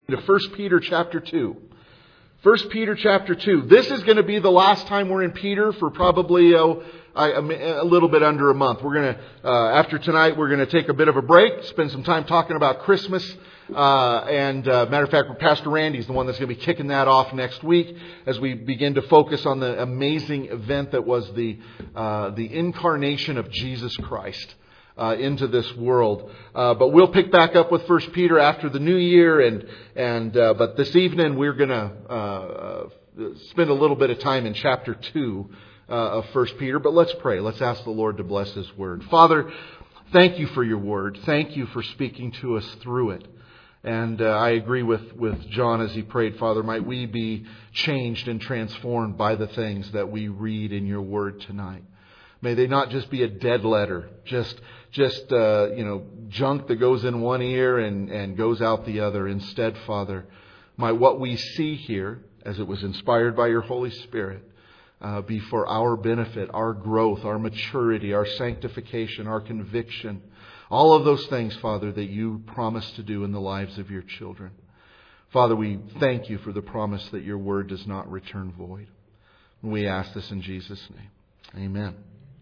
to 1 Peter chapter 2. 1 Peter chapter 2. This is going to be the last time we're in Peter for probably a little bit under a month. We're going to, after tonight, we're going to take a bit of a break, spend some time talking about Christmas. Matter of fact, Pastor Randy's the one that's going to be kicking that off next week as we begin to focus on the amazing event that was the incarnation of Jesus Christ into this world. But we'll pick back up with 1 Peter after the new year, but this evening we're going to spend a little bit of time in chapter 2 of 1 Peter. But let's pray. Let's ask the Lord to bless His Word. Father, thank You for Your Word. Thank You for speaking to us through it. And I agree with John as he prayed, Father, might we be changed and transformed by the things that we read in Your Word tonight. May they not just be a dead letter, just junk that goes in one ear and goes out the other. Instead, Father, might what we see here, as it was inspired by Your Holy Spirit, be for our benefit, our growth, our maturity, our sanctification, our conviction. All of those things, Father, that You promise to do in the lives of Your children. Father, we thank You for the promise that Your Word does not return void. And we ask this in Jesus' name. Amen.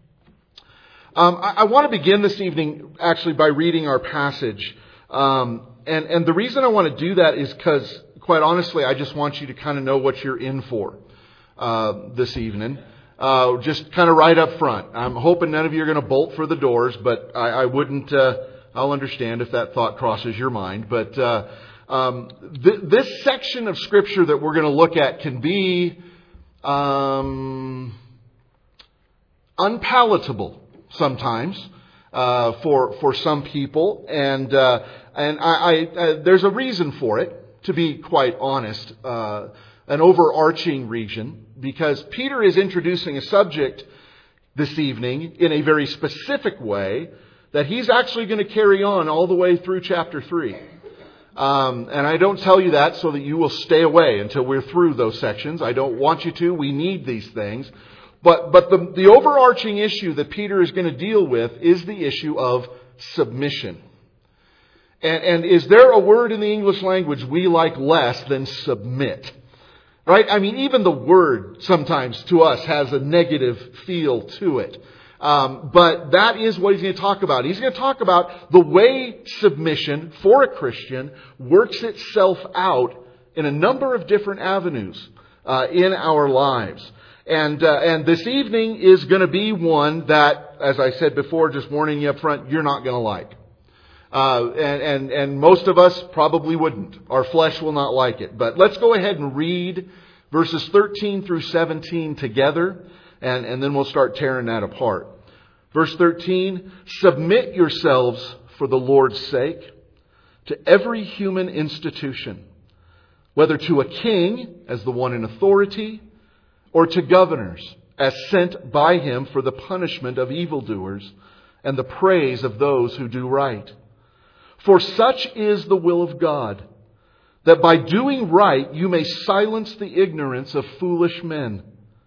I want to begin this evening actually by reading our passage. And the reason I want to do that is because, quite honestly, I just want you to kind of know what you're in for this evening. Just kind of right up front. I'm hoping none of you are going to bolt for the doors, but I wouldn't. I'll understand if that thought crosses your mind. But this section of Scripture that we're going to look at can be unpalatable sometimes for some people, and I there's a reason for it, to be quite honest, an overarching reason, because Peter is introducing a subject this evening in a very specific way that he's actually going to carry on all the way through chapter 3. And I don't tell you that so that you will stay away until we're through those sections. I don't want you to. We need these things. But the overarching issue that Peter is going to deal with is the issue of submission. And is there a word in the English language we like less than submit? Right? I mean, even the word sometimes to us has a negative feel to it. But that is what he's going to talk about. He's going to talk about the way submission for a Christian works itself out in a number of different avenues in our lives. And this evening is going to be one that, as I said before, just warning you up front, you're not going to like. And most of us probably wouldn't. Our flesh will not like it. But let's go ahead and read verses 13 through 17 together, and then we'll start tearing that apart. Verse 13, submit yourselves for the Lord's sake to every human institution, whether to a king as the one in authority, or to governors as sent by Him for the punishment of evildoers and the praise of those who do right. For such is the will of God, that by doing right you may silence the ignorance of foolish men.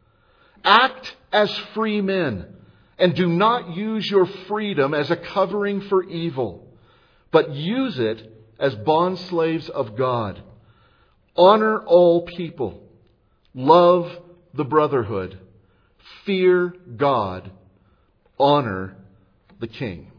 Act as free men, and do not use your freedom as a covering for evil, but use it as bondslaves of God. Honor all people. Love the brotherhood. Fear God. Honor the king.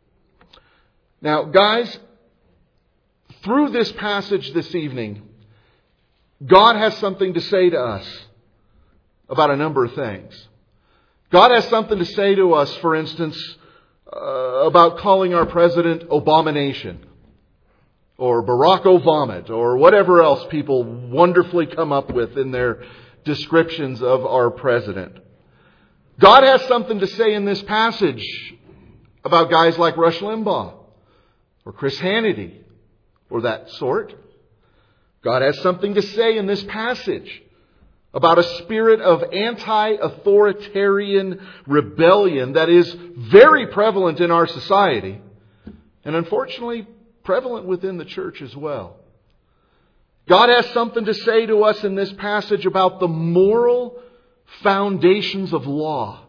Now, guys, through this passage this evening, God has something to say to us about a number of things. God has something to say to us, for instance, about calling our president Abomination, or Barack Ovomit, or whatever else people wonderfully come up with in their descriptions of our president. God has something to say in this passage about guys like Rush Limbaugh, or Chris Hannity, or that sort. God has something to say in this passage about a spirit of anti-authoritarian rebellion that is very prevalent in our society, and unfortunately prevalent within the church as well. God has something to say to us in this passage about the moral foundations of law.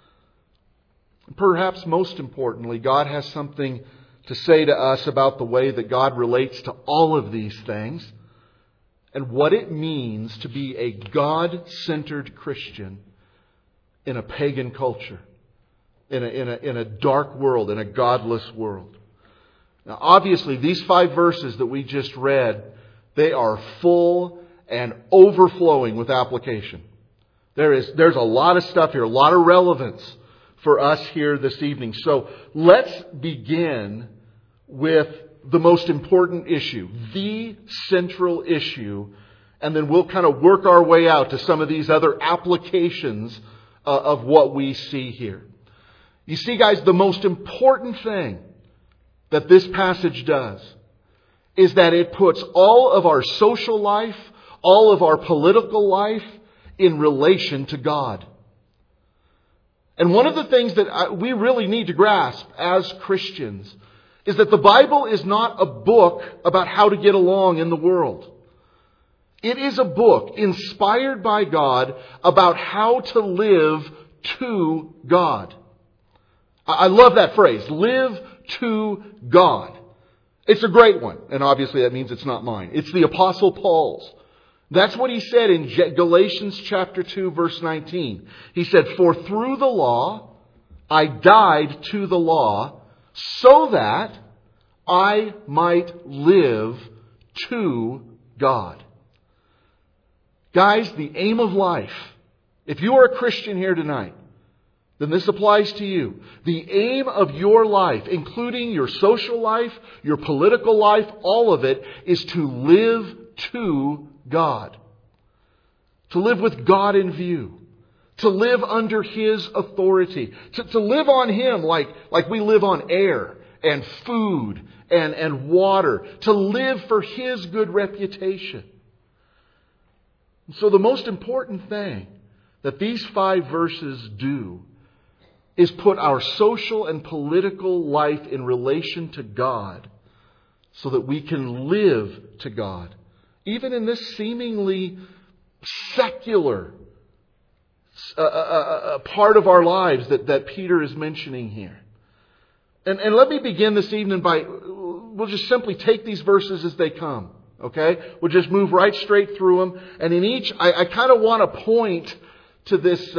Perhaps most importantly, God has something to say to us about the way that God relates to all of these things and what it means to be a God-centered Christian in a pagan culture, in a dark world, in a godless world. Now, obviously, these 5 verses that we just read, they are full and overflowing with application. There's a lot of stuff here, a lot of relevance for us here this evening. So let's begin with the most important issue, the central issue, and then we'll kind of work our way out to some of these other applications of what we see here. You see, guys, the most important thing that this passage does is that it puts all of our social life, all of our political life in relation to God. And one of the things that we really need to grasp as Christians is that the Bible is not a book about how to get along in the world. It is a book inspired by God about how to live to God. I love that phrase, live to God. It's a great one, and obviously that means it's not mine. It's the Apostle Paul's. That's what he said in Galatians chapter 2, verse 19. He said, "For through the law I died to the law, so that I might live to God." Guys, the aim of life, if you are a Christian here tonight, then this applies to you. The aim of your life, including your social life, your political life, all of it, is to live to God. To live with God in view. To live under His authority. To live on Him like we live on air and food and water. To live for His good reputation. So the most important thing that these 5 verses do is put our social and political life in relation to God so that we can live to God. Even in this seemingly secular part of our lives that Peter is mentioning here. And let me begin this evening we'll just simply take these verses as they come. Okay? We'll just move right straight through them. And in each, I kind of want to point to this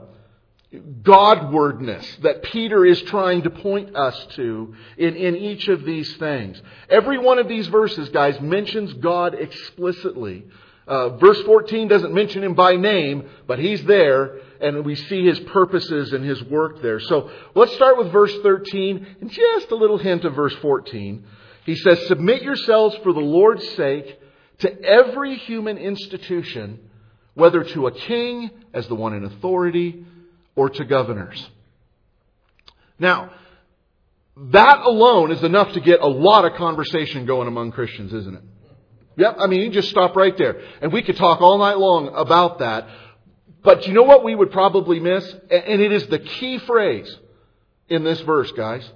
Godwardness that Peter is trying to point us to in each of these things. Every one of these verses, guys, mentions God explicitly. Verse 14 doesn't mention Him by name, but He's there, and we see His purposes and His work there. So let's start with verse 13, and just a little hint of verse 14. He says, "Submit yourselves for the Lord's sake to every human institution, whether to a king as the one in authority, or to governors." Now, that alone is enough to get a lot of conversation going among Christians, isn't it? Yep, I mean, you just stop right there. And we could talk all night long about that. But you know what we would probably miss? And it is the key phrase in this verse, guys.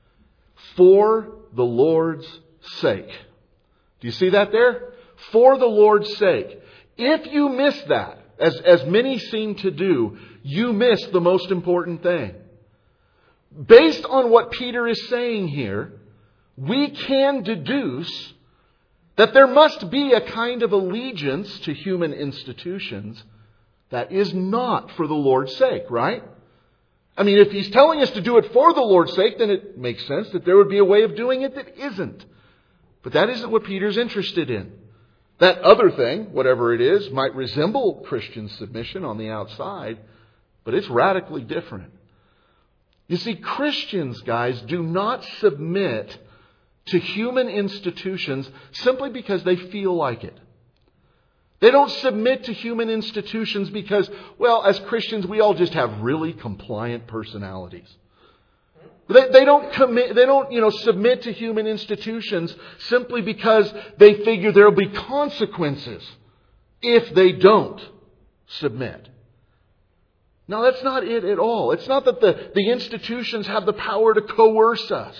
For the Lord's sake. Do you see that there? For the Lord's sake. If you miss that, as many seem to do, you miss the most important thing. Based on what Peter is saying here, we can deduce that there must be a kind of allegiance to human institutions that is not for the Lord's sake, right? I mean, if he's telling us to do it for the Lord's sake, then it makes sense that there would be a way of doing it that isn't. But that isn't what Peter's interested in. That other thing, whatever it is, might resemble Christian submission on the outside, but it's radically different. You see, Christians, guys, do not submit to human institutions simply because they feel like it. They don't submit to human institutions because, well, as Christians, we all just have really compliant personalities. They don't submit to human institutions simply because they figure there will be consequences if they don't submit. No, that's not it at all. It's not that the institutions have the power to coerce us.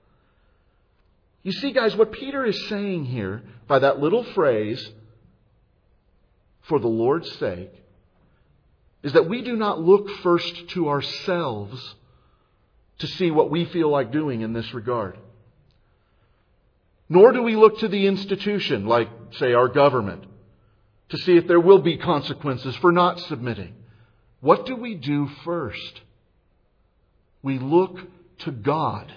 You see, guys, what Peter is saying here by that little phrase, for the Lord's sake, is that we do not look first to ourselves to see what we feel like doing in this regard. Nor do we look to the institution, like, say, our government, to see if there will be consequences for not submitting. What do we do first? We look to God.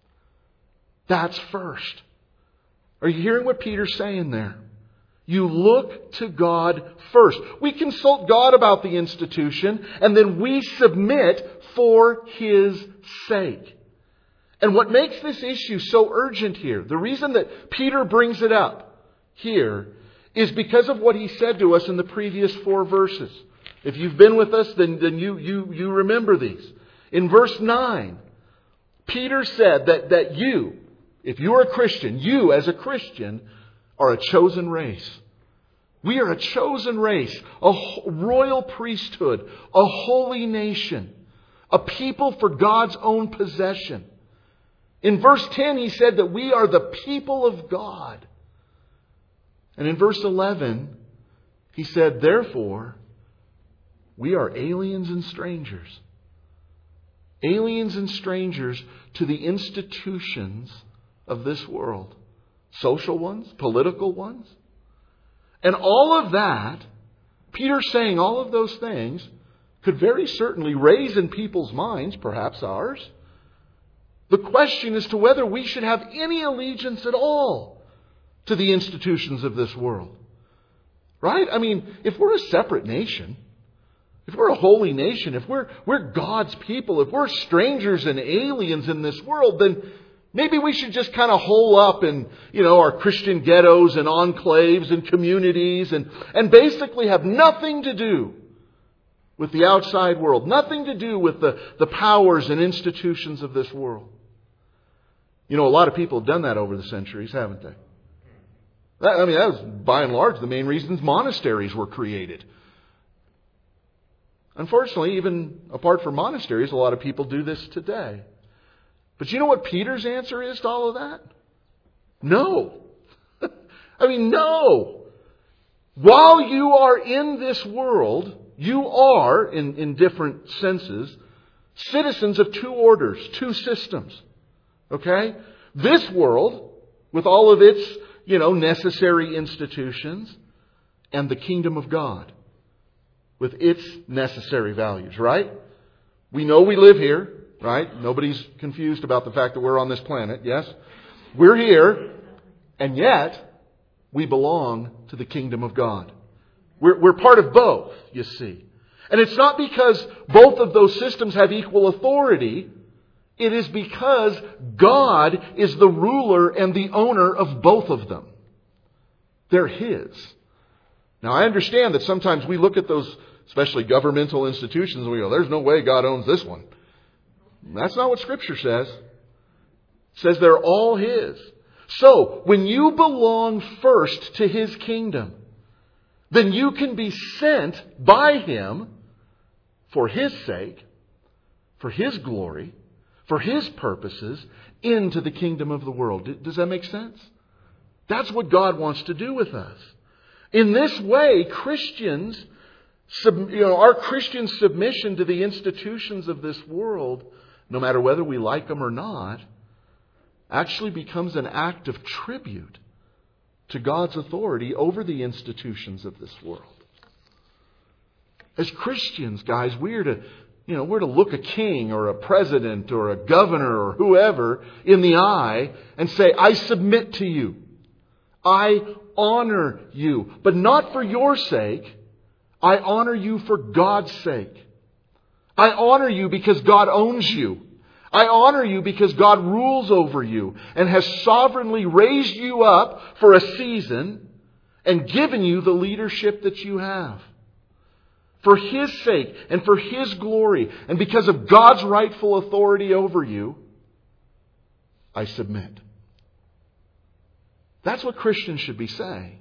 That's first. Are you hearing what Peter's saying there? You look to God first. We consult God about the institution, and then we submit for His sake. And what makes this issue so urgent here, the reason that Peter brings it up here, is because of what he said to us in the previous 4 verses. If you've been with us, then you remember these. In verse 9, Peter said that you, if you are a Christian, you as a Christian are a chosen race. We are a chosen race, a royal priesthood, a holy nation, a people for God's own possession. In verse 10, he said that we are the people of God. And in verse 11, he said, therefore, we are aliens and strangers. Aliens and strangers to the institutions of this world. Social ones, political ones. And all of that, Peter's saying all of those things, could very certainly raise in people's minds, perhaps ours, the question as to whether we should have any allegiance at all to the institutions of this world. Right? I mean, if we're a separate nation, if we're a holy nation, if we're God's people, if we're strangers and aliens in this world, then maybe we should just kind of hole up in, our Christian ghettos and enclaves and communities and basically have nothing to do with the outside world. Nothing to do with the powers and institutions of this world. A lot of people have done that over the centuries, haven't they? That was by and large the main reasons monasteries were created. Unfortunately, even apart from monasteries, a lot of people do this today. But you know what Peter's answer is to all of that? No. No. While you are in this world, you are, in different senses, citizens of 2 orders, 2 systems. Okay? This world, with all of its, necessary institutions, and the kingdom of God, with its necessary values, right? We know we live here, right? Nobody's confused about the fact that we're on this planet, yes? We're here, and yet we belong to the kingdom of God. We're part of both, you see. And it's not because both of those systems have equal authority. It is because God is the ruler and the owner of both of them. They're His. Now, I understand that sometimes we look at those, especially governmental institutions, and we go, there's no way God owns this one. That's not what Scripture says. It says they're all His. So, when you belong first to His kingdom, then you can be sent by Him for His sake, for His glory, for His purposes, into the kingdom of the world. Does that make sense? That's what God wants to do with us. In this way, Christians, our Christian submission to the institutions of this world, no matter whether we like them or not, actually becomes an act of tribute to God's authority over the institutions of this world. As Christians, guys, we're to look a king or a president or a governor or whoever in the eye and say, I submit to you. I honor you. But not for your sake. I honor you for God's sake. I honor you because God owns you. I honor you because God rules over you and has sovereignly raised you up for a season and given you the leadership that you have. For His sake and for His glory and because of God's rightful authority over you, I submit. That's what Christians should be saying.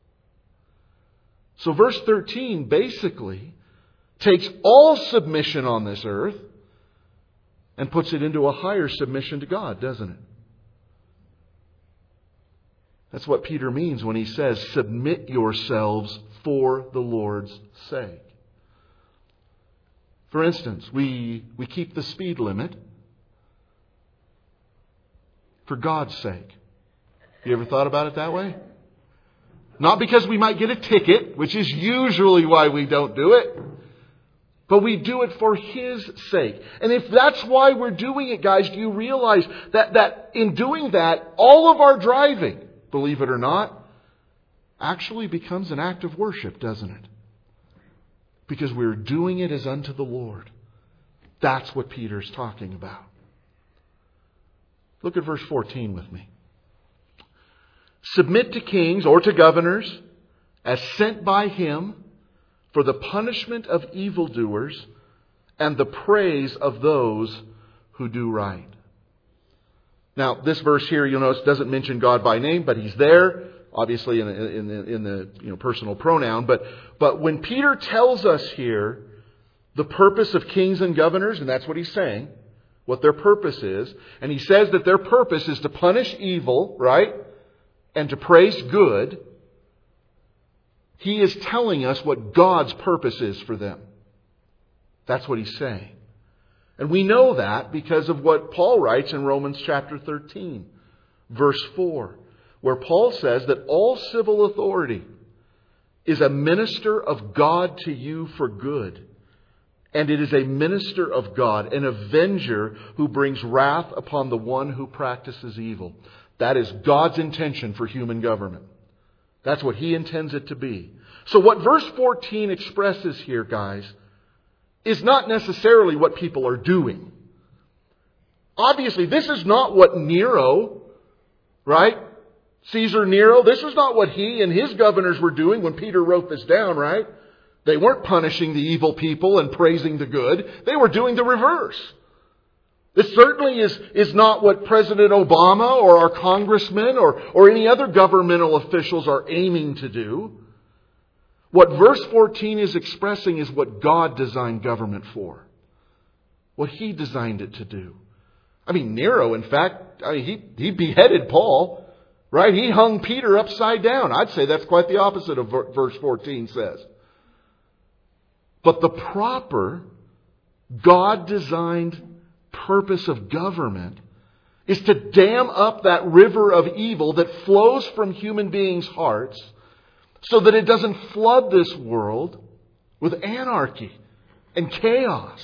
So verse 13 basically takes all submission on this earth and puts it into a higher submission to God, doesn't it? That's what Peter means when he says, submit yourselves for the Lord's sake. For instance, we keep the speed limit for God's sake. You ever thought about it that way? Not because we might get a ticket, which is usually why we don't do it. But we do it for His sake. And if that's why we're doing it, guys, do you realize that in doing that, all of our driving, believe it or not, actually becomes an act of worship, doesn't it? Because we're doing it as unto the Lord. That's what Peter's talking about. Look at verse 14 with me. Submit to kings or to governors as sent by Him for the punishment of evildoers and the praise of those who do right. Now, this verse here, you'll notice, doesn't mention God by name, but He's there, obviously in the personal pronoun. But when Peter tells us here the purpose of kings and governors, and that's what he's saying, what their purpose is, and he says that their purpose is to punish evil, right, and to praise good, he is telling us what God's purpose is for them. That's what he's saying. And we know that because of what Paul writes in Romans chapter 13, verse 4, where Paul says that all civil authority is a minister of God to you for good. And it is a minister of God, an avenger who brings wrath upon the one who practices evil. That is God's intention for human government. That's what He intends it to be. So what verse 14 expresses here, guys, is not necessarily what people are doing. Obviously, this is not what Nero, right? Caesar Nero, this is not what he and his governors were doing when Peter wrote this down, right? They weren't punishing the evil people and praising the good. They were doing the reverse. This certainly is not what President Obama or our congressmen or any other governmental officials are aiming to do. What verse 14 is expressing is what God designed government for. What He designed it to do. I mean, Nero, in fact, he beheaded Paul, right? He hung Peter upside down. I'd say that's quite the opposite of verse 14 says. But the proper God-designed purpose of government is to dam up that river of evil that flows from human beings' hearts so that it doesn't flood this world with anarchy and chaos.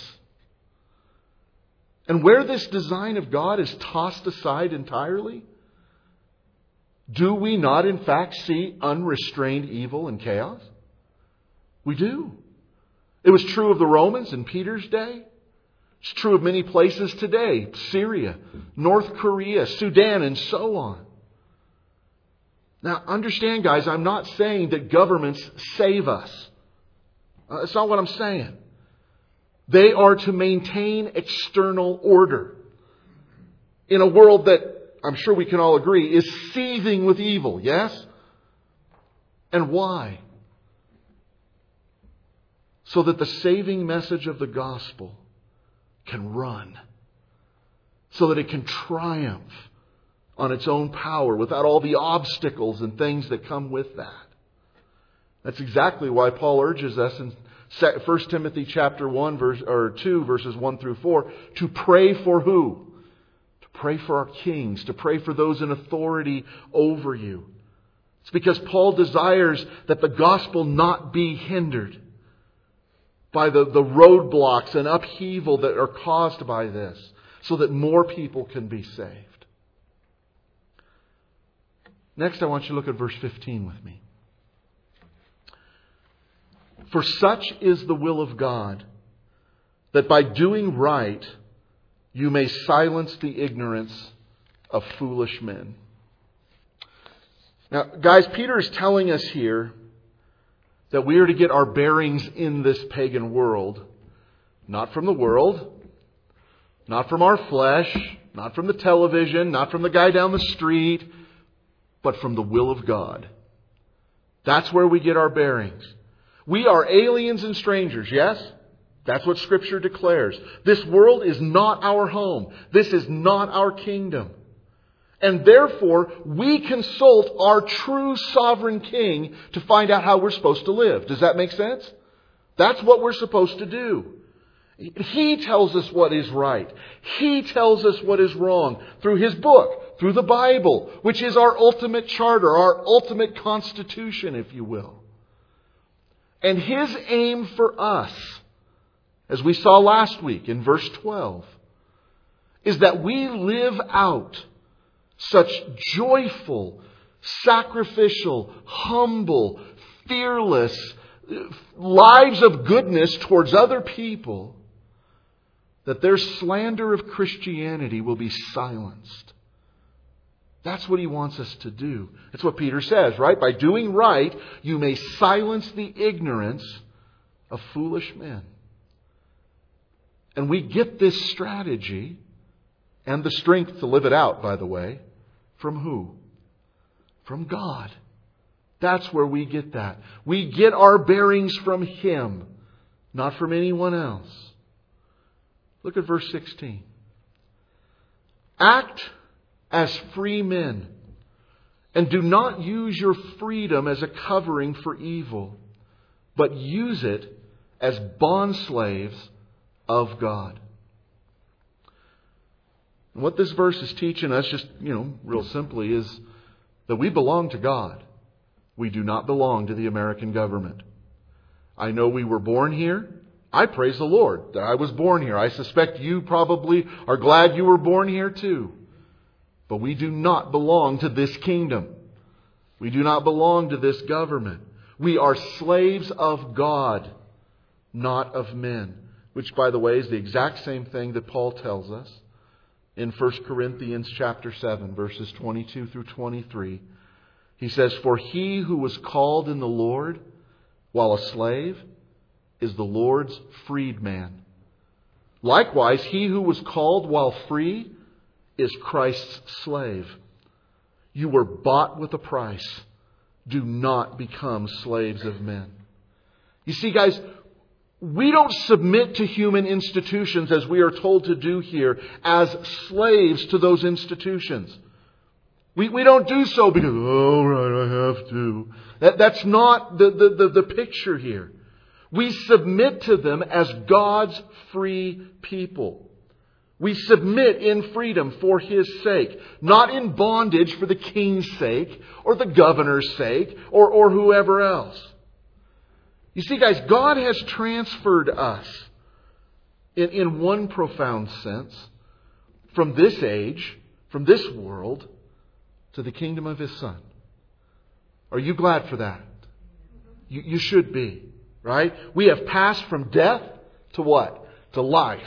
And where this design of God is tossed aside entirely, do we not in fact see unrestrained evil and chaos? We do. It was true of the Romans in Peter's day. It's true of many places today. Syria, North Korea, Sudan, and so on. Now, understand, guys, I'm not saying that governments save us. That's not what I'm saying. They are to maintain external order in a world that I'm sure we can all agree is seething with evil, yes? And why? So that the saving message of the gospel can run. So that it can triumph on its own power without all the obstacles and things that come with that. That's exactly why Paul urges us in 1 Timothy chapter 2, verses 1 through 4, to pray for who? To pray for our kings, to pray for those in authority over you. It's because Paul desires that the gospel not be hindered by the roadblocks and upheaval that are caused by this, so that more people can be saved. Next, I want you to look at verse 15 with me. For such is the will of God, that by doing right you may silence the ignorance of foolish men. Now, guys, Peter is telling us here that we are to get our bearings in this pagan world, not from the world, not from our flesh, not from the television, not from the guy down the street, but from the will of God. That's where we get our bearings. We are aliens and strangers, yes? That's what Scripture declares. This world is not our home. This is not our kingdom. And therefore, we consult our true sovereign King to find out how we're supposed to live. Does that make sense? That's what we're supposed to do. He tells us what is right. He tells us what is wrong through His book, through the Bible, which is our ultimate charter, our ultimate constitution, if you will. And His aim for us, as we saw last week in verse 12, is that we live out such joyful, sacrificial, humble, fearless lives of goodness towards other people that their slander of Christianity will be silenced. That's what He wants us to do. That's what Peter says, right? By doing right, you may silence the ignorance of foolish men. And we get this strategy and the strength to live it out, by the way, from who? From God. That's where we get that. We get our bearings from Him, not from anyone else. Look at verse 16. Act as free men, and do not use your freedom as a covering for evil, but use it as bondslaves of God. And what this verse is teaching us, just, real simply, is that we belong to God. We do not belong to the American government. I know we were born here. I praise the Lord that I was born here. I suspect you probably are glad you were born here too. But we do not belong to this kingdom. We do not belong to this government. We are slaves of God, not of men. Which, by the way, is the exact same thing that Paul tells us in 1 Corinthians chapter 7, verses 22 through 23. He says, "For he who was called in the Lord while a slave is the Lord's freedman. Likewise, he who was called while free is Christ's slave. You were bought with a price. Do not become slaves of men." You see, guys, we don't submit to human institutions as we are told to do here as slaves to those institutions. We don't do so because, oh, right, I have to. That's not the picture here. We submit to them as God's free people. We submit in freedom for His sake, not in bondage for the king's sake or the governor's sake or whoever else. You see, guys, God has transferred us in one profound sense from this age, from this world, to the kingdom of His Son. Are you glad for that? You should be, right? We have passed from death to what? To life.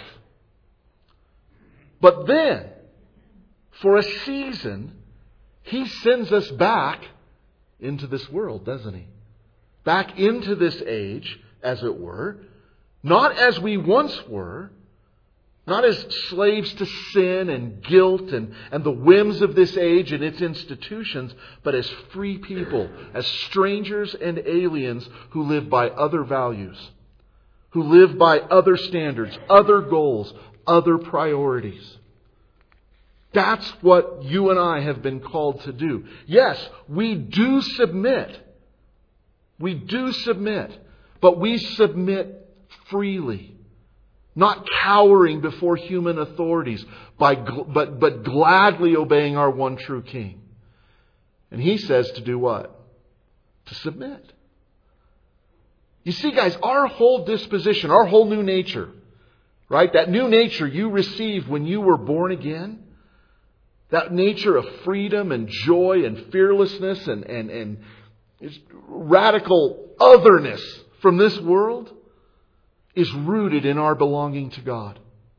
But then, for a season, He sends us back into this world, doesn't He? Back into this age, as it were, not as we once were, not as slaves to sin and guilt and the whims of this age and its institutions, but as free people, as strangers and aliens who live by other values, who live by other standards, other goals, other priorities. That's what you and I have been called to do. Yes, we do submit. We do submit, but we submit freely, not cowering before human authorities, but gladly obeying our one true King. And He says to do what? To submit. You see, guys, our whole disposition, our whole new nature, right? That new nature you received when you were born again, that nature of freedom and joy and fearlessness and radical otherness from this world is rooted in our belonging to God.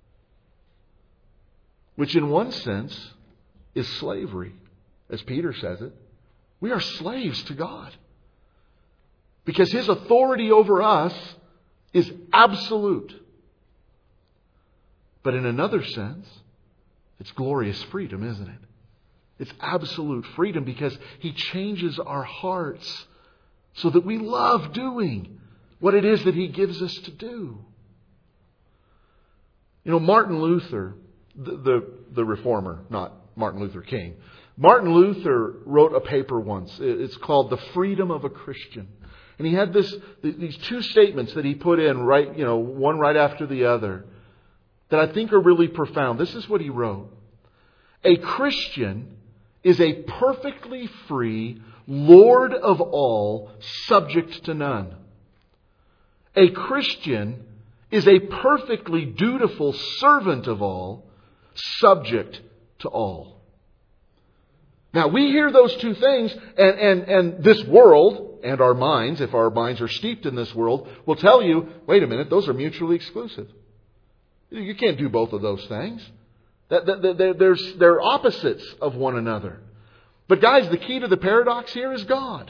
Which in one sense is slavery, as Peter says it. We are slaves to God. Because His authority over us is absolute. But in another sense, it's glorious freedom, isn't it? It's absolute freedom because He changes our hearts so that we love doing what it is that He gives us to do. Martin Luther, the reformer, not Martin Luther King. Martin Luther wrote a paper once. It's called The Freedom of a Christian. And he had these two statements that he put in one right after the other that I think are really profound. This is what he wrote. A Christian is a perfectly free, Lord of all, subject to none. A Christian is a perfectly dutiful servant of all, subject to all. Now, we hear those two things, and this world, and our minds, if our minds are steeped in this world, will tell you, wait a minute, those are mutually exclusive. You can't do both of those things. They're opposites of one another. But guys, the key to the paradox here is God.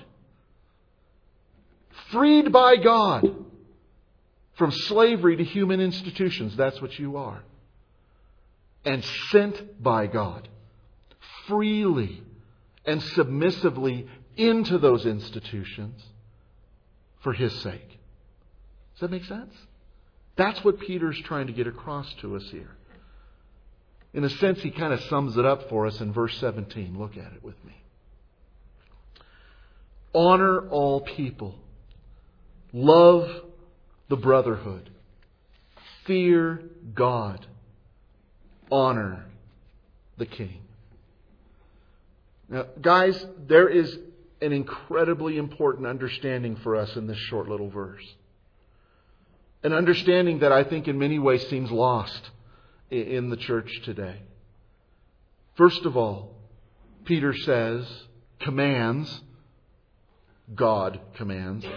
Freed by God from slavery to human institutions. That's what you are. And sent by God freely and submissively into those institutions for His sake. Does that make sense? That's what Peter's trying to get across to us here. In a sense, he kind of sums it up for us in verse 17. Look at it with me. Honor all people. Love the brotherhood. Fear God. Honor the King. Now, guys, there is an incredibly important understanding for us in this short little verse. An understanding that I think in many ways seems lost in the church today. First of all, Peter says, God commands,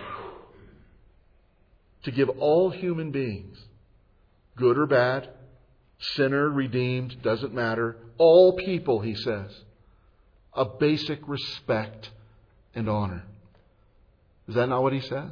to give all human beings, good or bad, sinner, redeemed, doesn't matter, all people, he says, a basic respect and honor. Is that not what he says?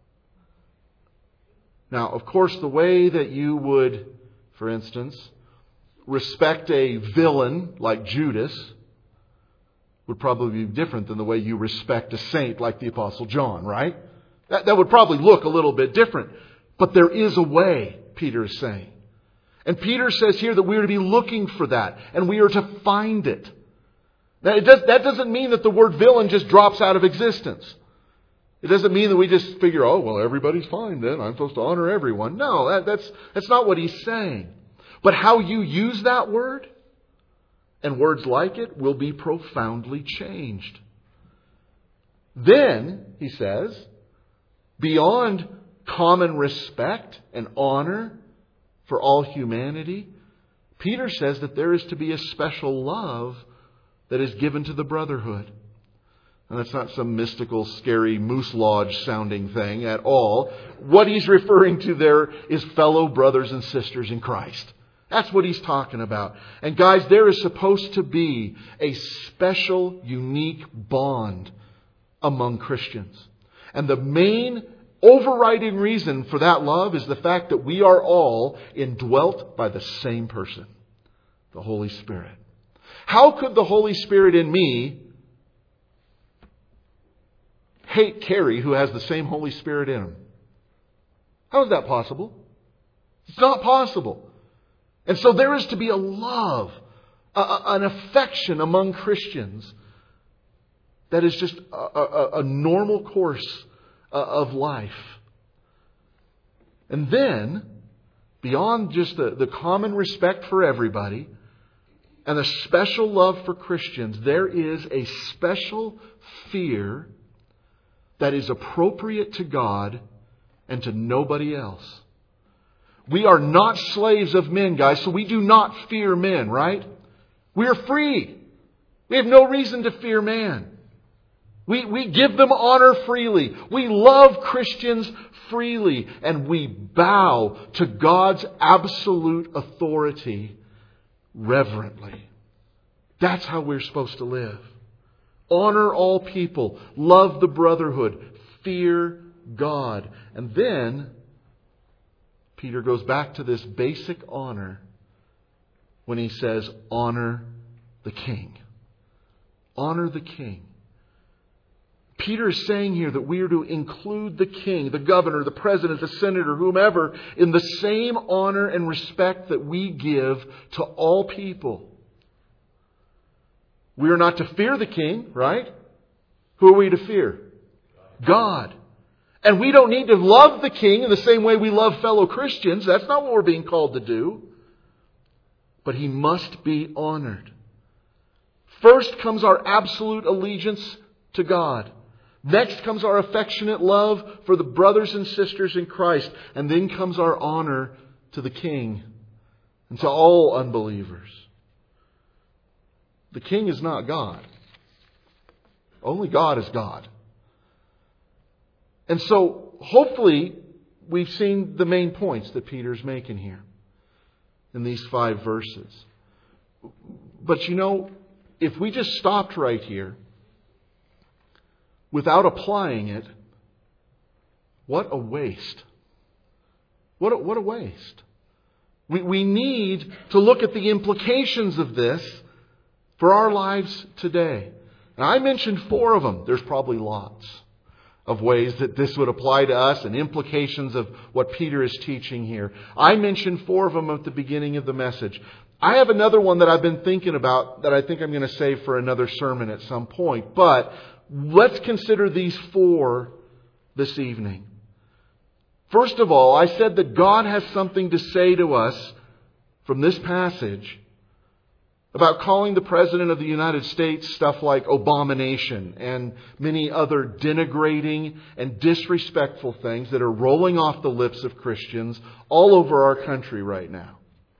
Now, of course, the way that you would, for instance, respect a villain like Judas would probably be different than the way you respect a saint like the Apostle John, right? That would probably look a little bit different. But there is a way, Peter is saying. And Peter says here that we are to be looking for that, and we are to find it. Now, that doesn't mean that the word villain just drops out of existence. It doesn't mean that we just figure, oh, well, everybody's fine then. I'm supposed to honor everyone. No, that's not what he's saying. But how you use that word and words like it will be profoundly changed. Then, he says, beyond common respect and honor for all humanity, Peter says that there is to be a special love that is given to the brotherhood. And that's not some mystical, scary Moose Lodge sounding thing at all. What he's referring to there is fellow brothers and sisters in Christ. That's what he's talking about. And guys, there is supposed to be a special, unique bond among Christians. And the main overriding reason for that love is the fact that we are all indwelt by the same person, the Holy Spirit. How could the Holy Spirit in me hate Carrie, who has the same Holy Spirit in him? How is that possible? It's not possible. And so there is to be a love, an affection among Christians that is just a normal course of life. And then, beyond just the common respect for everybody and a special love for Christians, there is a special fear that is appropriate to God and to nobody else. We are not slaves of men, guys, so we do not fear men, right? We are free. We have no reason to fear man. We give them honor freely. We love Christians freely. And we bow to God's absolute authority reverently. That's how we're supposed to live. Honor all people. Love the brotherhood. Fear God. And then Peter goes back to this basic honor when he says, honor the king. Honor the king. Peter is saying here that we are to include the king, the governor, the president, the senator, whomever, in the same honor and respect that we give to all people. We are not to fear the king, right? Who are we to fear? God. And we don't need to love the king in the same way we love fellow Christians. That's not what we're being called to do. But he must be honored. First comes our absolute allegiance to God. Next comes our affectionate love for the brothers and sisters in Christ. And then comes our honor to the King and to all unbelievers. The King is not God. Only God is God. And so, hopefully, we've seen the main points that Peter's making here in these 5 verses. But you know, if we just stopped right here without applying it, what a waste. What a waste. We need to look at the implications of this for our lives today. Now, I mentioned 4 of them. There's probably lots of ways that this would apply to us and implications of what Peter is teaching here. I mentioned 4 of them at the beginning of the message. I have another one that I've been thinking about that I think I'm going to save for another sermon at some point. But let's consider these 4 this evening. First of all, I said that God has something to say to us from this passage about calling the President of the United States stuff like abomination and many other denigrating and disrespectful things that are rolling off the lips of Christians all over our country right now.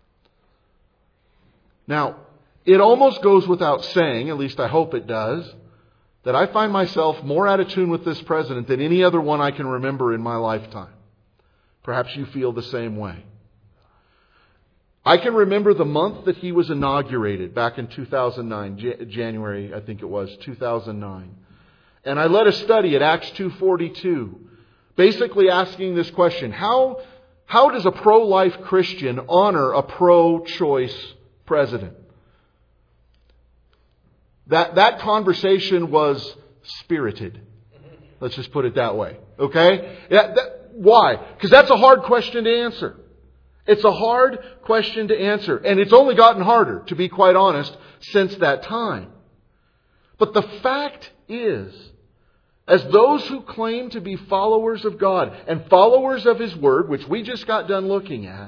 Now, it almost goes without saying, at least I hope it does, that I find myself more out of tune with this president than any other one I can remember in my lifetime. Perhaps you feel the same way. I can remember the month that he was inaugurated back in 2009, January, I think it was, 2009. And I led a study at Acts 2:42, basically asking this question: How does a pro-life Christian honor a pro-choice president? That conversation was spirited. Let's just put it that way. Okay? Why? Because that's a hard question to answer. It's a hard question to answer. And it's only gotten harder, to be quite honest, since that time. But the fact is, as those who claim to be followers of God and followers of His Word, which we just got done looking at,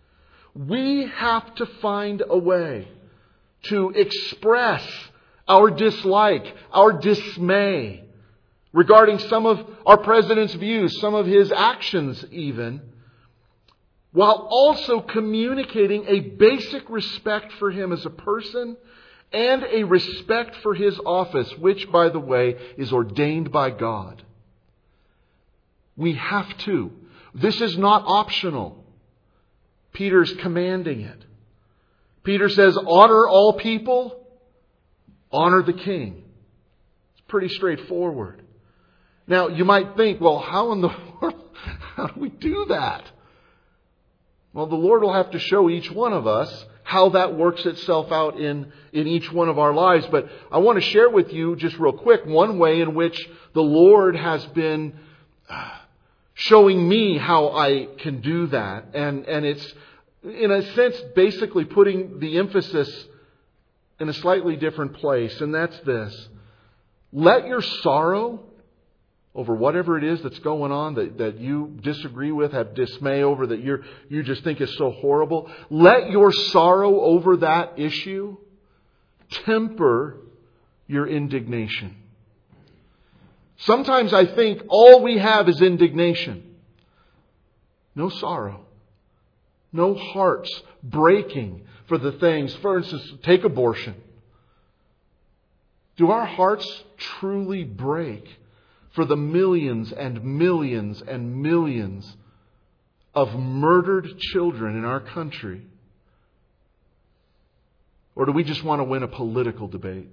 we have to find a way to express our dislike, our dismay regarding some of our President's views, some of his actions even, while also communicating a basic respect for Him as a person and a respect for His office, which, by the way, is ordained by God. We have to. This is not optional. Peter's commanding it. Peter says, honor all people, honor the King. It's pretty straightforward. Now, you might think, well, how in the world, how do we do that? Well, the Lord will have to show each one of us how that works itself out in each one of our lives. But I want to share with you just real quick one way in which the Lord has been showing me how I can do that. And it's, in a sense, basically putting the emphasis in a slightly different place. And that's this: let your sorrow over whatever it is that's going on that you disagree with, have dismay over, that you just think is so horrible, let your sorrow over that issue temper your indignation. Sometimes I think all we have is indignation. No sorrow. No hearts breaking for the things. For instance, take abortion. Do our hearts truly break for the millions and millions and millions of murdered children in our country? Or do we just want to win a political debate?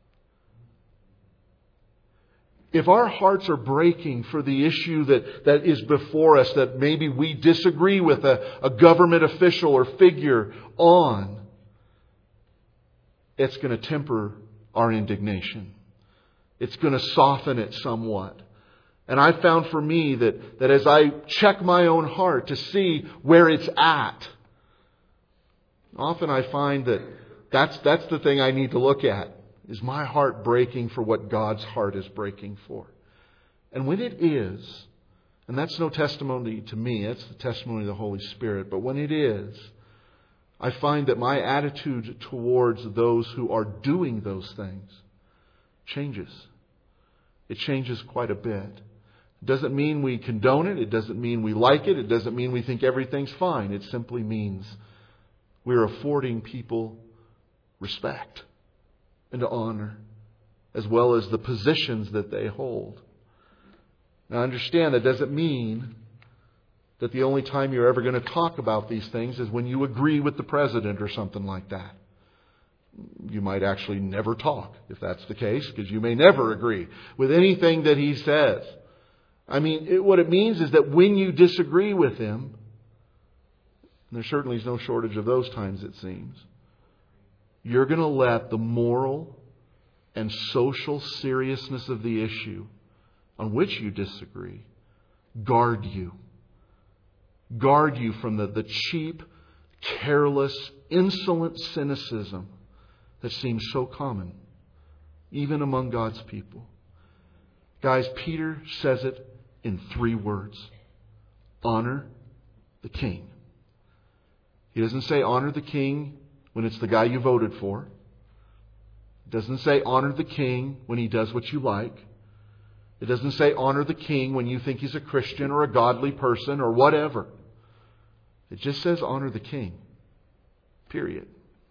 If our hearts are breaking for the issue that is before us, that maybe we disagree with a government official or figure on, it's going to temper our indignation. It's going to soften it somewhat. And I found for me that as I check my own heart to see where it's at, often I find that's the thing I need to look at. Is my heart breaking for what God's heart is breaking for? And when it is, and that's no testimony to me, it's the testimony of the Holy Spirit, but when it is, I find that my attitude towards those who are doing those things changes. It changes quite a bit. It doesn't mean we condone it. It doesn't mean we like it. It doesn't mean we think everything's fine. It simply means we're affording people respect and honor, as well as the positions that they hold. Now understand, that doesn't mean that the only time you're ever going to talk about these things is when you agree with the president or something like that. You might actually never talk if that's the case, because you may never agree with anything that he says. I mean, what it means is that when you disagree with him, and there certainly is no shortage of those times, it seems, you're going to let the moral and social seriousness of the issue on which you disagree guard you. Guard you from the cheap, careless, insolent cynicism that seems so common, even among God's people. Guys, Peter says it in 3 words. Honor the king. He doesn't say honor the king when it's the guy you voted for. It doesn't say honor the king when he does what you like. It doesn't say honor the king when you think he's a Christian or a godly person or whatever. It just says honor the king. Period.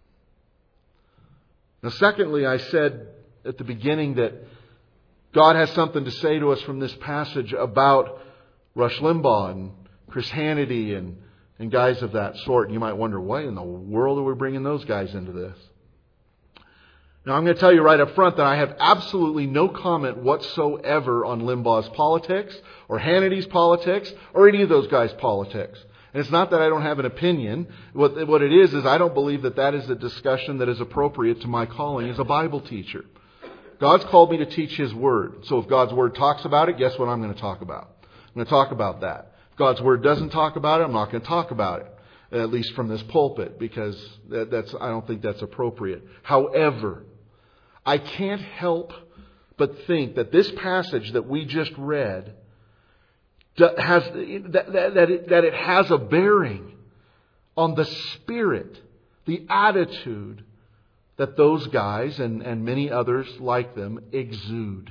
Now, secondly, I said at the beginning that God has something to say to us from this passage about Rush Limbaugh and Chris Hannity and guys of that sort. And you might wonder, why in the world are we bringing those guys into this? Now, I'm going to tell you right up front that I have absolutely no comment whatsoever on Limbaugh's politics or Hannity's politics or any of those guys' politics. And it's not that I don't have an opinion. What it is I don't believe that is a discussion that is appropriate to my calling as a Bible teacher. God's called me to teach His Word. So if God's Word talks about it, guess what I'm going to talk about? I'm going to talk about that. If God's Word doesn't talk about it, I'm not going to talk about it. At least from this pulpit, because I don't think that's appropriate. However, I can't help but think that this passage that we just read that it has a bearing on the spirit, the attitude that those guys and many others like them exude.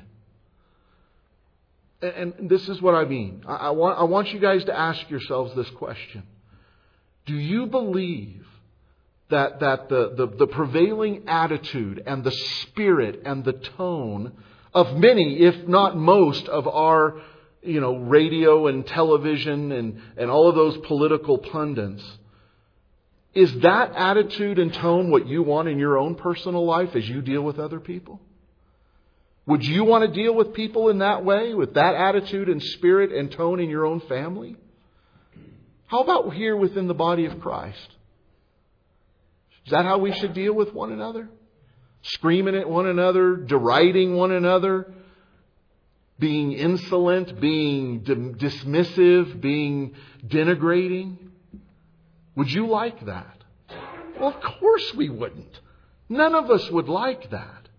And this is what I mean. I want you guys to ask yourselves this question. Do you believe that the prevailing attitude and the spirit and the tone of many, if not most, of our radio and television and all of those political pundits, is that attitude and tone what you want in your own personal life as you deal with other people? Would you want to deal with people in that way, with that attitude and spirit and tone in your own family? How about here within the body of Christ? Is that how we should deal with one another? Screaming at one another, deriding one another, being insolent, being dismissive, being denigrating? Would you like that? Well, of course we wouldn't. None of us would like that.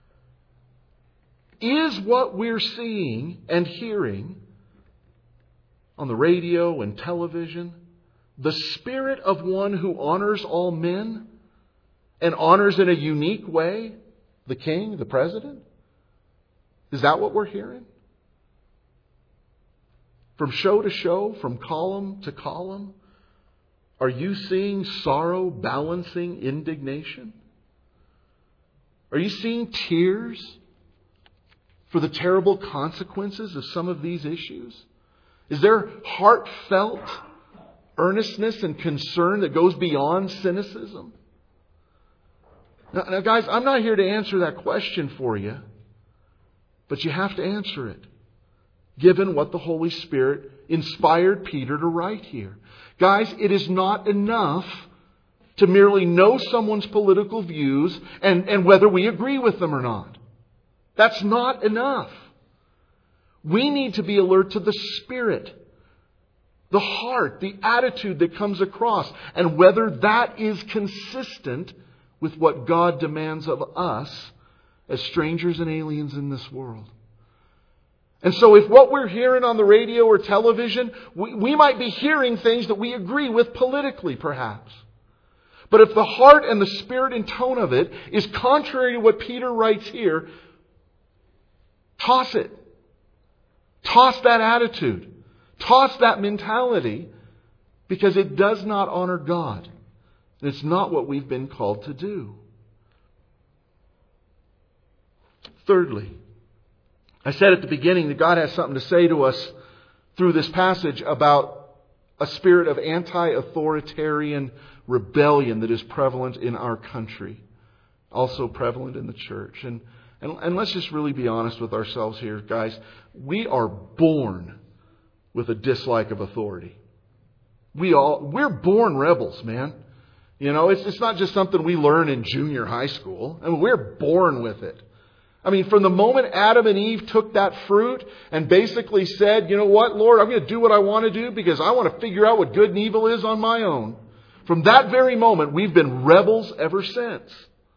Is what we're seeing and hearing on the radio and television the spirit of one who honors all men and honors in a unique way the king, the president? Is that what we're hearing? From show to show, from column to column, are you seeing sorrow balancing indignation? Are you seeing tears for the terrible consequences of some of these issues? Is there heartfelt earnestness and concern that goes beyond cynicism? Now, guys, I'm not here to answer that question for you, but you have to answer it, given what the Holy Spirit inspired Peter to write here. Guys, it is not enough to merely know someone's political views and whether we agree with them or not. That's not enough. We need to be alert to the spirit, the heart, the attitude that comes across, and whether that is consistent with what God demands of us as strangers and aliens in this world. And so if what we're hearing on the radio or television, we might be hearing things that we agree with politically, perhaps. But if the heart and the spirit and tone of it is contrary to what Peter writes here, toss it. Toss that attitude. Toss that mentality, because it does not honor God. It's not what we've been called to do. Thirdly, I said at the beginning that God has something to say to us through this passage about a spirit of anti-authoritarian rebellion that is prevalent in our country, also prevalent in the church. And let's just really be honest with ourselves here, guys. We are born with a dislike of authority. We're born rebels, man. You know, it's not just something we learn in junior high school. I mean, we're born with it. I mean, from the moment Adam and Eve took that fruit and basically said, you know what, Lord, I'm going to do what I want to do because I want to figure out what good and evil is on my own. From that very moment, we've been rebels ever since.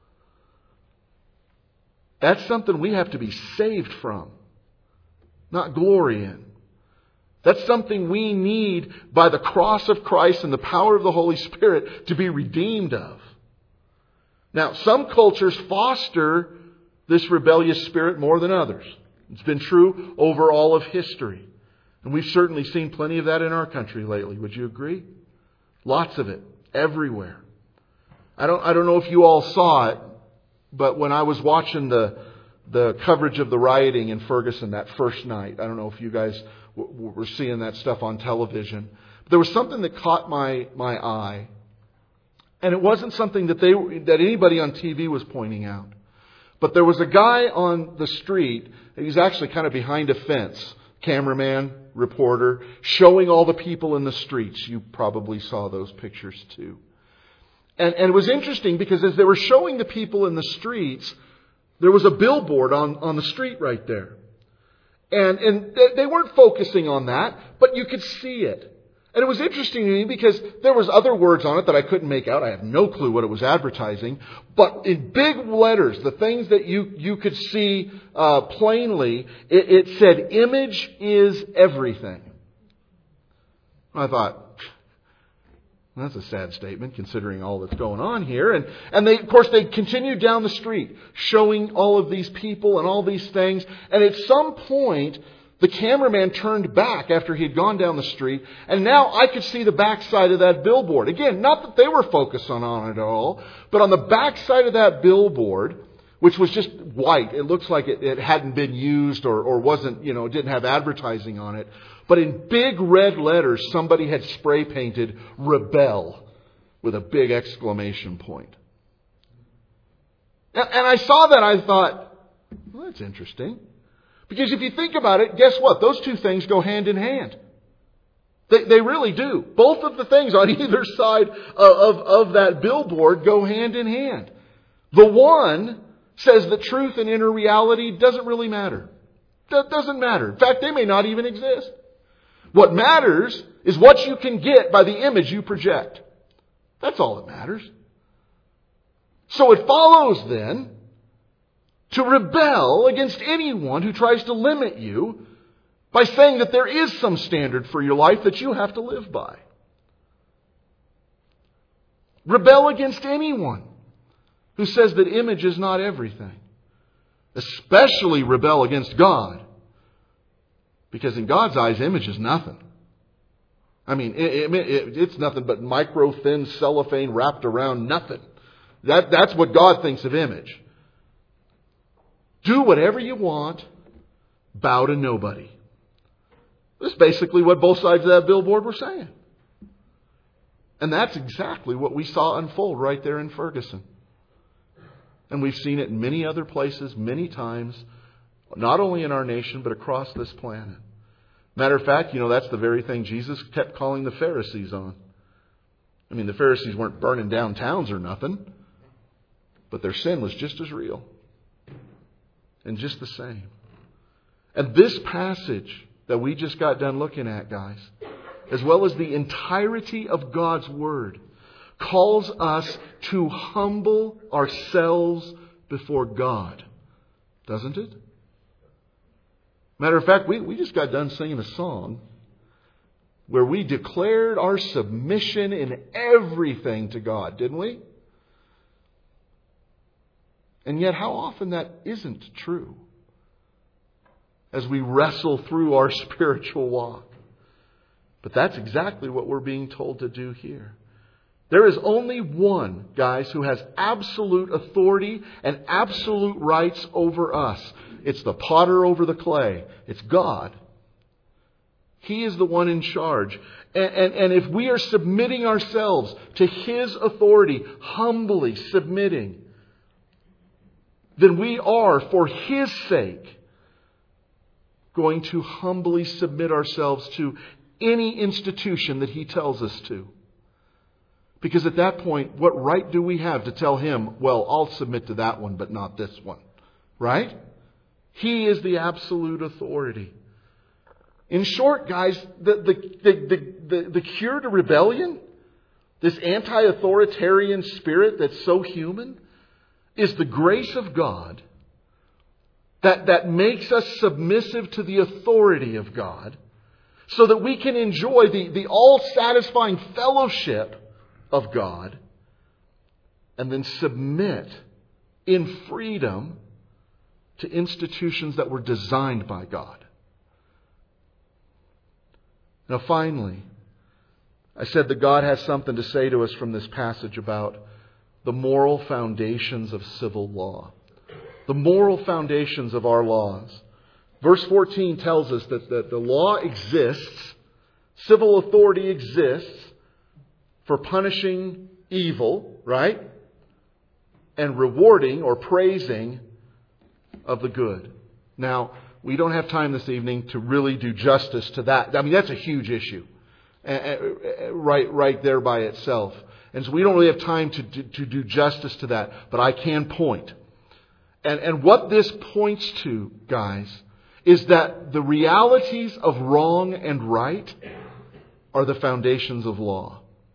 That's something we have to be saved from, not glory in. That's something we need by the cross of Christ and the power of the Holy Spirit to be redeemed of. Now, some cultures foster this rebellious spirit more than others. It's been true over all of history. And we've certainly seen plenty of that in our country lately. Would you agree? Lots of it. Everywhere. I don't know if you all saw it, but when I was watching the coverage of the rioting in Ferguson that first night, I don't know if you guys were seeing that stuff on television. But there was something that caught my eye. And it wasn't something that anybody on TV was pointing out. But there was a guy on the street, he's actually kind of behind a fence, cameraman, reporter, showing all the people in the streets. You probably saw those pictures too. And it was interesting because as they were showing the people in the streets, there was a billboard on the street right there. And they weren't focusing on that, but you could see it. And it was interesting to me because there was other words on it that I couldn't make out. I have no clue what it was advertising. But in big letters, the things that you could see plainly, it said, "Image is everything." I thought, that's a sad statement considering all that's going on here. And they, of course, they continued down the street showing all of these people and all these things. And at some point, the cameraman turned back after he had gone down the street, and now I could see the backside of that billboard. Again, not that they were focused on it at all, but on the backside of that billboard, which was just white. It looks like it hadn't been used or wasn't, didn't have advertising on it. But in big red letters, somebody had spray painted "Rebel" with a big exclamation point. And I saw that, I thought, well, that's interesting. Because if you think about it, guess what? Those two things go hand in hand. They really do. Both of the things on either side of that billboard go hand in hand. The one says that truth and inner reality doesn't really matter. That doesn't matter. In fact, they may not even exist. What matters is what you can get by the image you project. That's all that matters. So it follows then to rebel against anyone who tries to limit you by saying that there is some standard for your life that you have to live by. Rebel against anyone who says that image is not everything. Especially rebel against God. Because in God's eyes, image is nothing. I mean, it's nothing but micro-thin cellophane wrapped around nothing. That's what God thinks of image. Do whatever you want, bow to nobody. That's basically what both sides of that billboard were saying. And that's exactly what we saw unfold right there in Ferguson. And we've seen it in many other places, many times, not only in our nation, but across this planet. Matter of fact, that's the very thing Jesus kept calling the Pharisees on. I mean, the Pharisees weren't burning down towns or nothing, but their sin was just as real. And just the same. And this passage that we just got done looking at, guys, as well as the entirety of God's Word, calls us to humble ourselves before God. Doesn't it? Matter of fact, we just got done singing a song where we declared our submission in everything to God, didn't we? And yet how often that isn't true as we wrestle through our spiritual walk. But that's exactly what we're being told to do here. There is only one, guys, who has absolute authority and absolute rights over us. It's the potter over the clay. It's God. He is the one in charge. And if we are submitting ourselves to His authority, humbly submitting, then we are, for His sake, going to humbly submit ourselves to any institution that He tells us to. Because at that point, what right do we have to tell Him, well, I'll submit to that one, but not this one? Right? He is the absolute authority. In short, guys, the cure to rebellion, this anti-authoritarian spirit that's so human, is the grace of God that makes us submissive to the authority of God, so that we can enjoy the all-satisfying fellowship of God, and then submit in freedom to institutions that were designed by God. Now finally, I said that God has something to say to us from this passage about the moral foundations of civil law. The moral foundations of our laws. Verse 14 tells us that the law exists, civil authority exists for punishing evil, right? And rewarding or praising of the good. Now, we don't have time this evening to really do justice to that. I mean, that's a huge issue. Right there by itself. And so we don't really have time to do justice to that. But I can point. And what this points to, guys, is that the realities of wrong and right are the foundations of law.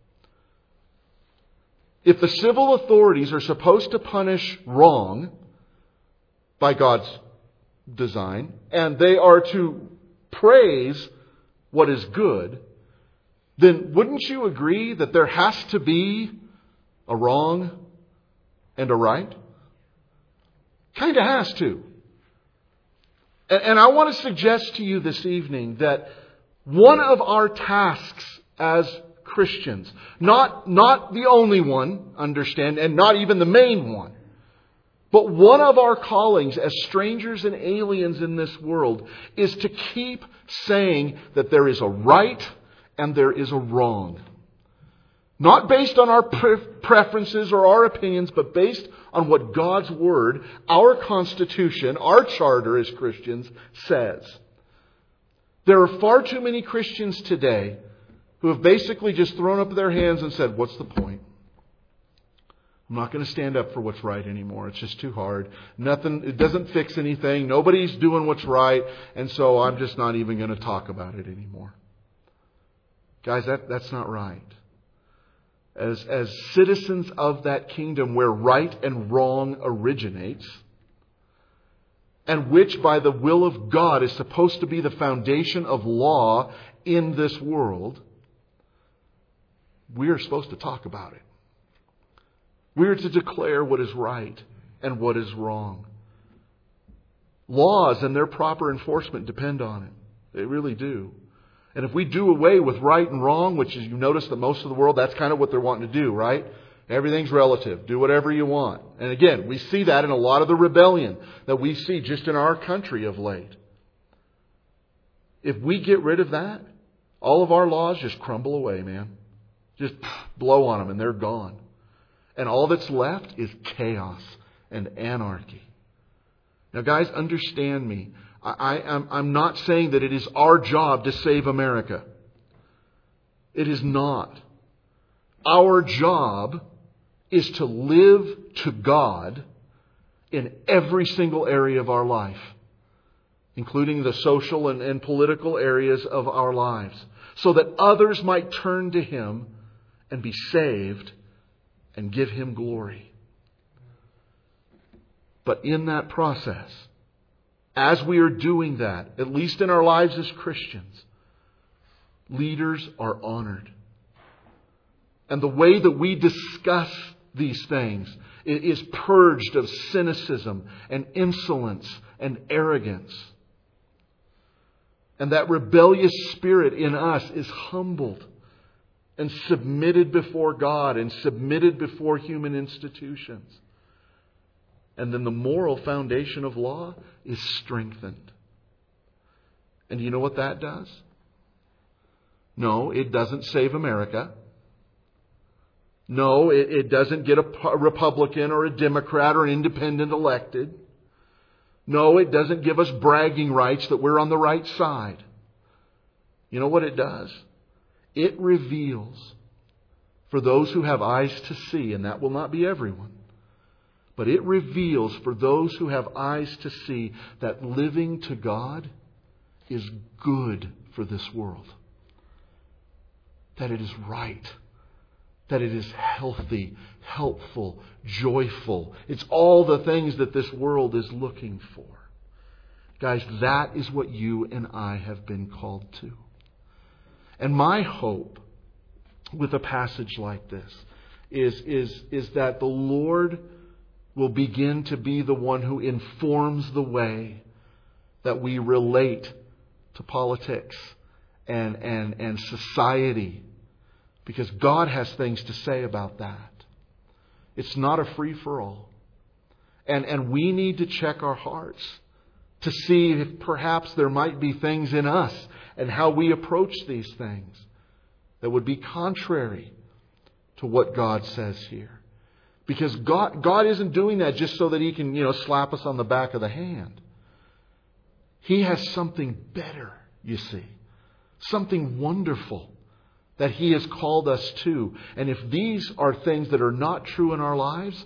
If the civil authorities are supposed to punish wrong by God's design, and they are to praise what is good, then wouldn't you agree that there has to be a wrong and a right? Kind of has to. And I want to suggest to you this evening that one of our tasks as Christians, not the only one, understand, and not even the main one, but one of our callings as strangers and aliens in this world is to keep saying that there is a right and there is a wrong. Not based on our preferences or our opinions, but based on what God's Word, our Constitution, our charter as Christians says. There are far too many Christians today who have basically just thrown up their hands and said, what's the point? I'm not going to stand up for what's right anymore. It's just too hard. It doesn't fix anything. Nobody's doing what's right. And so I'm just not even going to talk about it anymore. Guys, that's not right. As citizens of that kingdom where right and wrong originates, and which by the will of God is supposed to be the foundation of law in this world, we are supposed to talk about it. We are to declare what is right and what is wrong. Laws and their proper enforcement depend on it. They really do. And if we do away with right and wrong, which is, you notice that most of the world, that's kind of what they're wanting to do, right? Everything's relative. Do whatever you want. And again, we see that in a lot of the rebellion that we see just in our country of late. If we get rid of that, all of our laws just crumble away, man. Just blow on them and they're gone. And all that's left is chaos and anarchy. Now, guys, understand me. I'm not saying that it is our job to save America. It is not. Our job is to live to God in every single area of our life, including the social and political areas of our lives, so that others might turn to Him and be saved and give Him glory. But in that process, as we are doing that, at least in our lives as Christians, leaders are honored. And the way that we discuss these things is purged of cynicism and insolence and arrogance. And that rebellious spirit in us is humbled and submitted before God and submitted before human institutions. And then the moral foundation of law is strengthened. And you know what that does? No, it doesn't save America. No, it doesn't get a Republican or a Democrat or an independent elected. No, it doesn't give us bragging rights that we're on the right side. You know what it does? It reveals for those who have eyes to see, and that will not be everyone, but it reveals for those who have eyes to see that living to God is good for this world. That it is right. That it is healthy, helpful, joyful. It's all the things that this world is looking for. Guys, that is what you and I have been called to. And my hope with a passage like this is that the Lord will begin to be the one who informs the way that we relate to politics and society. Because God has things to say about that. It's not a free-for-all. And we need to check our hearts to see if perhaps there might be things in us and how we approach these things that would be contrary to what God says here. Because God isn't doing that just so that He can, slap us on the back of the hand. He has something better, you see. Something wonderful that He has called us to. And if these are things that are not true in our lives,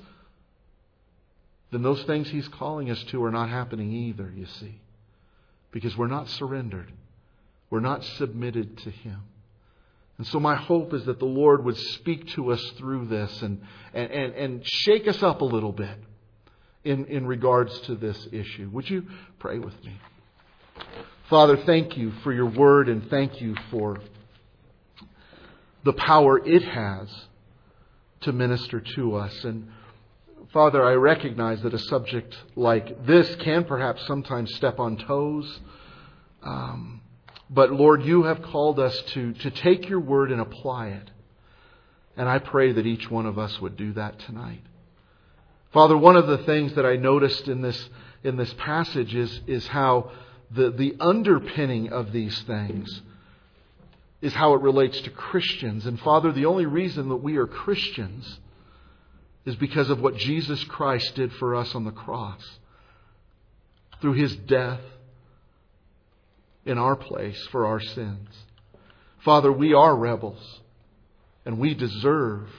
then those things He's calling us to are not happening either, you see. Because we're not surrendered. We're not submitted to Him. And so my hope is that the Lord would speak to us through this and shake us up a little bit in regards to this issue. Would you pray with me? Father, thank You for Your Word, and thank You for the power it has to minister to us. And Father, I recognize that a subject like this can perhaps sometimes step on toes. But Lord, You have called us to take Your Word and apply it. And I pray that each one of us would do that tonight. Father, one of the things that I noticed in this passage is how the underpinning of these things is how it relates to Christians. And Father, the only reason that we are Christians is because of what Jesus Christ did for us on the cross. Through His death in our place for our sins. Father, we are rebels, and we deserve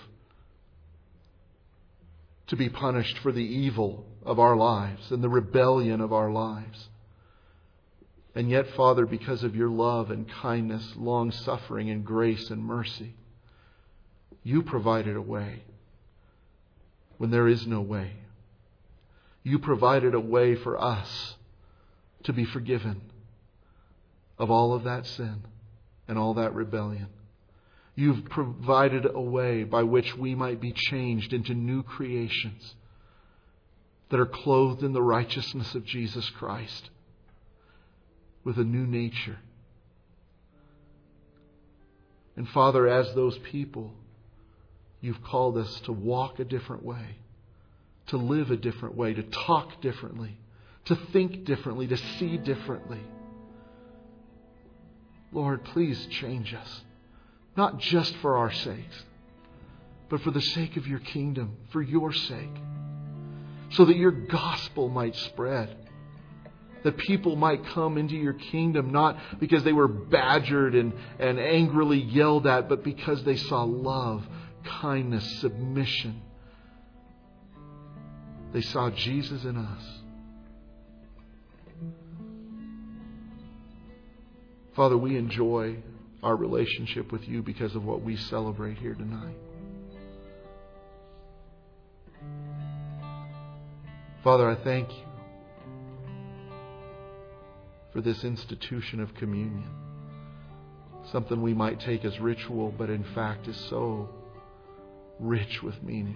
to be punished for the evil of our lives and the rebellion of our lives. And yet, Father, because of Your love and kindness, long-suffering and grace and mercy, You provided a way when there is no way. You provided a way for us to be forgiven of all of that sin and all that rebellion. You've provided a way by which we might be changed into new creations that are clothed in the righteousness of Jesus Christ, with a new nature. And Father, as those people, You've called us to walk a different way, to live a different way, to talk differently, to think differently, to see differently. Lord, please change us, not just for our sakes, but for the sake of Your kingdom, for Your sake, so that Your gospel might spread. That people might come into Your kingdom, not because they were badgered and angrily yelled at, but because they saw love, kindness, submission. They saw Jesus in us. Father, we enjoy our relationship with You because of what we celebrate here tonight. Father, I thank You for this institution of communion. something we might take as ritual, but in fact is so rich with meaning.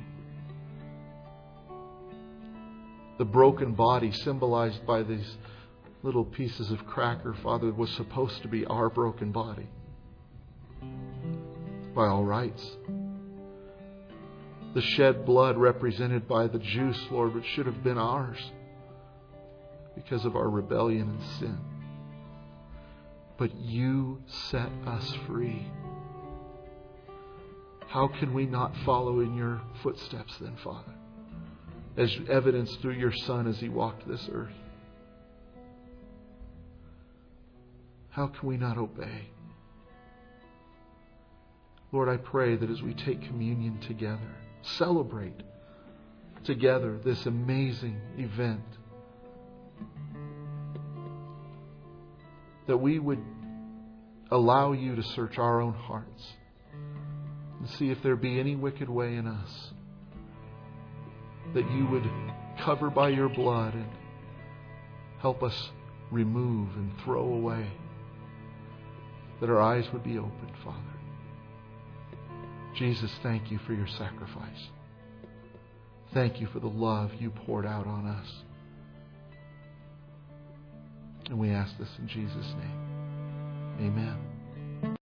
The broken body symbolized by these little pieces of cracker, Father, was supposed to be our broken body by all rights. The shed blood represented by the juice, Lord, which should have been ours because of our rebellion and sin. But you set us free. How can we not follow in your footsteps then, Father? As evidenced through your Son as He walked this earth. How can we not obey? Lord, I pray that as we take communion together, celebrate together this amazing event, that we would allow you to search our own hearts and see if there be any wicked way in us, that you would cover by your blood and help us remove and throw away, that our eyes would be opened, Father. Jesus, thank you for your sacrifice. Thank you for the love you poured out on us. And we ask this in Jesus' name. Amen.